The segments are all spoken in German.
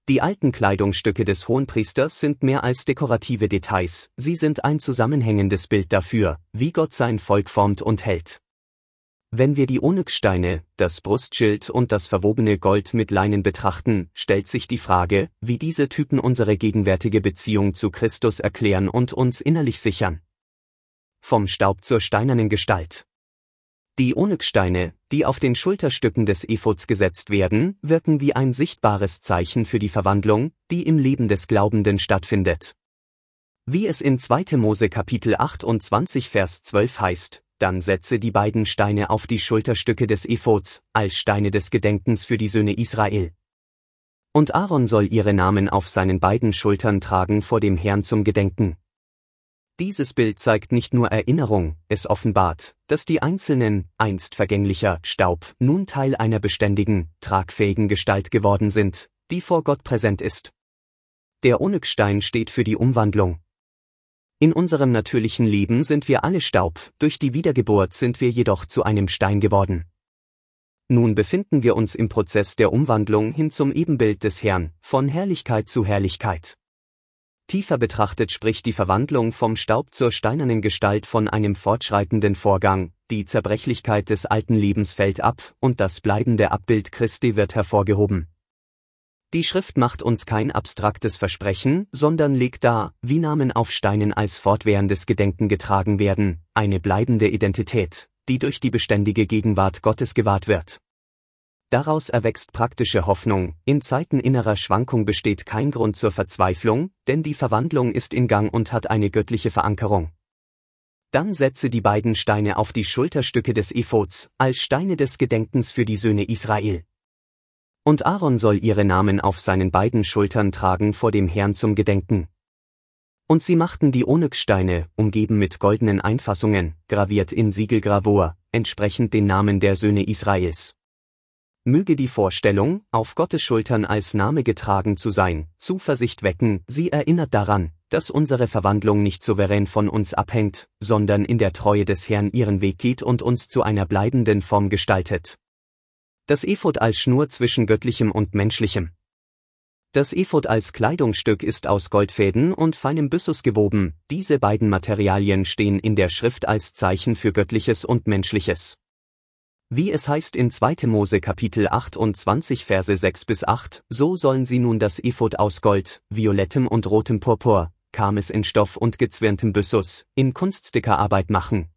Die alten Kleidungsstücke des Hohenpriesters sind mehr als dekorative Details, sie sind ein zusammenhängendes Bild dafür, wie Gott sein Volk formt und hält. Wenn wir die Onyxsteine, das Brustschild und das verwobene Gold mit Leinen betrachten, stellt sich die Frage, wie diese Typen unsere gegenwärtige Beziehung zu Christus erklären und uns innerlich sichern. Vom Staub zur steinernen Gestalt. Die Onyxsteine, die auf den Schulterstücken des Ephods gesetzt werden, wirken wie ein sichtbares Zeichen für die Verwandlung, die im Leben des Glaubenden stattfindet. Wie es in 2. Mose Kapitel 28 Vers 12 heißt, dann setze die beiden Steine auf die Schulterstücke des Ephods, als Steine des Gedenkens für die Söhne Israel. Und Aaron soll ihre Namen auf seinen beiden Schultern tragen vor dem Herrn zum Gedenken. Dieses Bild zeigt nicht nur Erinnerung, es offenbart, dass die einzelnen, einst vergänglicher Staub nun Teil einer beständigen, tragfähigen Gestalt geworden sind, die vor Gott präsent ist. Der Onyxstein steht für die Umwandlung. In unserem natürlichen Leben sind wir alle Staub, durch die Wiedergeburt sind wir jedoch zu einem Stein geworden. Nun befinden wir uns im Prozess der Umwandlung hin zum Ebenbild des Herrn, von Herrlichkeit zu Herrlichkeit. Tiefer betrachtet spricht die Verwandlung vom Staub zur steinernen Gestalt von einem fortschreitenden Vorgang, die Zerbrechlichkeit des alten Lebens fällt ab und das bleibende Abbild Christi wird hervorgehoben. Die Schrift macht uns kein abstraktes Versprechen, sondern legt dar, wie Namen auf Steinen als fortwährendes Gedenken getragen werden, eine bleibende Identität, die durch die beständige Gegenwart Gottes gewahrt wird. Daraus erwächst praktische Hoffnung, in Zeiten innerer Schwankung besteht kein Grund zur Verzweiflung, denn die Verwandlung ist in Gang und hat eine göttliche Verankerung. Dann setze die beiden Steine auf die Schulterstücke des Ephods, als Steine des Gedenkens für die Söhne Israel. Und Aaron soll ihre Namen auf seinen beiden Schultern tragen vor dem Herrn zum Gedenken. Und sie machten die Onyxsteine, umgeben mit goldenen Einfassungen, graviert in Siegelgravur, entsprechend den Namen der Söhne Israels. Möge die Vorstellung, auf Gottes Schultern als Name getragen zu sein, Zuversicht wecken, sie erinnert daran, dass unsere Verwandlung nicht souverän von uns abhängt, sondern in der Treue des Herrn ihren Weg geht und uns zu einer bleibenden Form gestaltet. Das Ephod als Schnur zwischen Göttlichem und Menschlichem. Das Ephod als Kleidungsstück ist aus Goldfäden und feinem Byssus gewoben, diese beiden Materialien stehen in der Schrift als Zeichen für Göttliches und Menschliches. Wie es heißt in 2. Mose Kapitel 28 Verse 6-8, so sollen sie nun das Ephod aus Gold, violettem und rotem Purpur, Kames in Stoff und gezwirntem Byssus, in Kunststickerarbeit machen.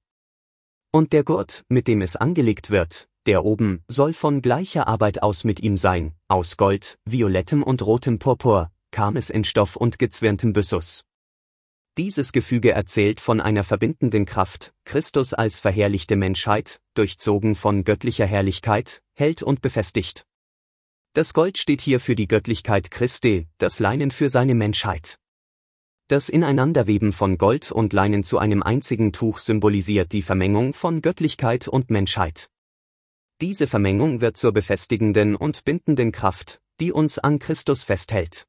Und der Gurt, mit dem es angelegt wird, der oben, soll von gleicher Arbeit aus mit ihm sein, aus Gold, violettem und rotem Purpur, Kames in Stoff und gezwirntem Byssus. Dieses Gefüge erzählt von einer verbindenden Kraft, Christus als verherrlichte Menschheit, durchzogen von göttlicher Herrlichkeit, hält und befestigt. Das Gold steht hier für die Göttlichkeit Christi, das Leinen für seine Menschheit. Das Ineinanderweben von Gold und Leinen zu einem einzigen Tuch symbolisiert die Vermengung von Göttlichkeit und Menschheit. Diese Vermengung wird zur befestigenden und bindenden Kraft, die uns an Christus festhält.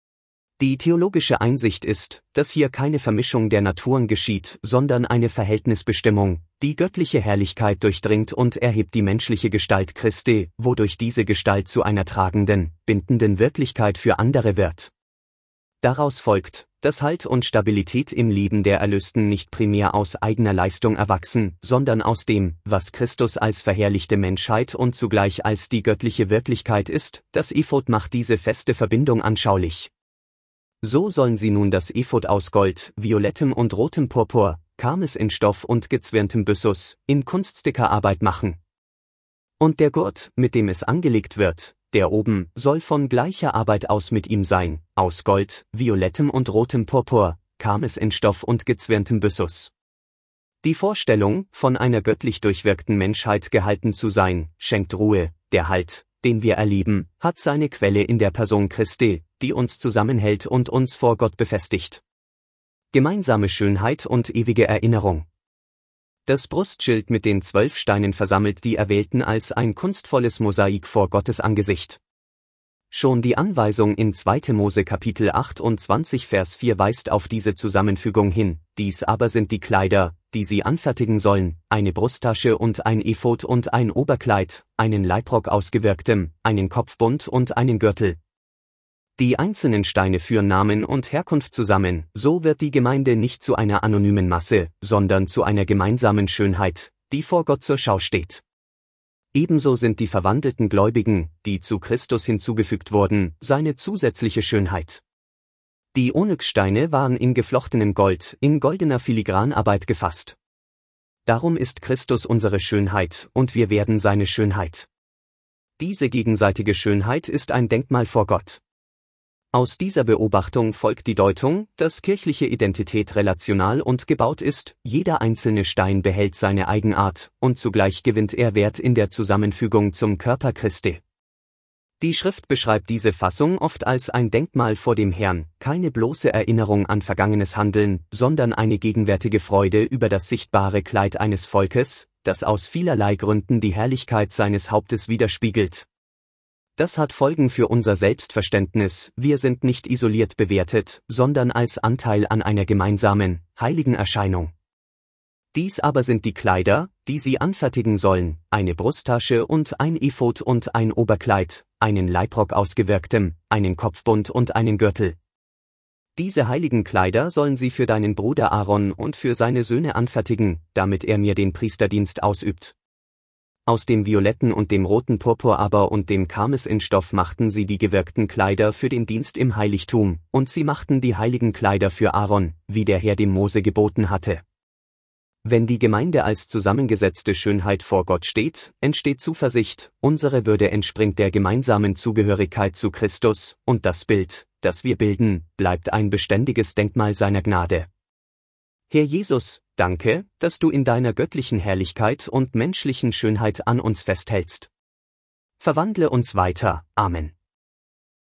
Die theologische Einsicht ist, dass hier keine Vermischung der Naturen geschieht, sondern eine Verhältnisbestimmung, die göttliche Herrlichkeit durchdringt und erhebt die menschliche Gestalt Christi, wodurch diese Gestalt zu einer tragenden, bindenden Wirklichkeit für andere wird. Daraus folgt, dass Halt und Stabilität im Leben der Erlösten nicht primär aus eigener Leistung erwachsen, sondern aus dem, was Christus als verherrlichte Menschheit und zugleich als die göttliche Wirklichkeit ist. Das Ephod macht diese feste Verbindung anschaulich. So sollen sie nun das Ephod aus Gold, violettem und rotem Purpur, Kames in Stoff und gezwirntem Byssus, in Kunststickerarbeit machen. Und der Gurt, mit dem es angelegt wird, der oben, soll von gleicher Arbeit aus mit ihm sein, aus Gold, violettem und rotem Purpur, Kames in Stoff und gezwirntem Byssus. Die Vorstellung, von einer göttlich durchwirkten Menschheit gehalten zu sein, schenkt Ruhe, der Halt, den wir erleben, hat seine Quelle in der Person Christi, die uns zusammenhält und uns vor Gott befestigt. Gemeinsame Schönheit und ewige Erinnerung. Das Brustschild mit den 12 Steinen versammelt die Erwählten als ein kunstvolles Mosaik vor Gottes Angesicht. Schon die Anweisung in 2. Mose Kapitel 28 Vers 4 weist auf diese Zusammenfügung hin, dies aber sind die Kleider, die sie anfertigen sollen, eine Brusttasche und ein Ephod und ein Oberkleid, einen Leibrock aus gewirktem, einen Kopfbund und einen Gürtel. Die einzelnen Steine führen Namen und Herkunft zusammen, so wird die Gemeinde nicht zu einer anonymen Masse, sondern zu einer gemeinsamen Schönheit, die vor Gott zur Schau steht. Ebenso sind die verwandelten Gläubigen, die zu Christus hinzugefügt wurden, seine zusätzliche Schönheit. Die Onyxsteine waren in geflochtenem Gold, in goldener Filigranarbeit gefasst. Darum ist Christus unsere Schönheit, und wir werden seine Schönheit. Diese gegenseitige Schönheit ist ein Denkmal vor Gott. Aus dieser Beobachtung folgt die Deutung, dass kirchliche Identität relational und gebaut ist, jeder einzelne Stein behält seine Eigenart, und zugleich gewinnt er Wert in der Zusammenfügung zum Körper Christi. Die Schrift beschreibt diese Fassung oft als ein Denkmal vor dem Herrn, keine bloße Erinnerung an vergangenes Handeln, sondern eine gegenwärtige Freude über das sichtbare Kleid eines Volkes, das aus vielerlei Gründen die Herrlichkeit seines Hauptes widerspiegelt. Das hat Folgen für unser Selbstverständnis, wir sind nicht isoliert bewertet, sondern als Anteil an einer gemeinsamen, heiligen Erscheinung. Dies aber sind die Kleider, die sie anfertigen sollen, eine Brusttasche und ein Ephod und ein Oberkleid, einen Leibrock aus Gewirktem, einen Kopfbund und einen Gürtel. Diese heiligen Kleider sollen sie für deinen Bruder Aaron und für seine Söhne anfertigen, damit er mir den Priesterdienst ausübt. Aus dem violetten und dem roten Purpur aber und dem Karmesinstoff machten sie die gewirkten Kleider für den Dienst im Heiligtum, und sie machten die heiligen Kleider für Aaron, wie der Herr dem Mose geboten hatte. Wenn die Gemeinde als zusammengesetzte Schönheit vor Gott steht, entsteht Zuversicht, unsere Würde entspringt der gemeinsamen Zugehörigkeit zu Christus, und das Bild, das wir bilden, bleibt ein beständiges Denkmal seiner Gnade. Herr Jesus, danke, dass du in deiner göttlichen Herrlichkeit und menschlichen Schönheit an uns festhältst. Verwandle uns weiter. Amen.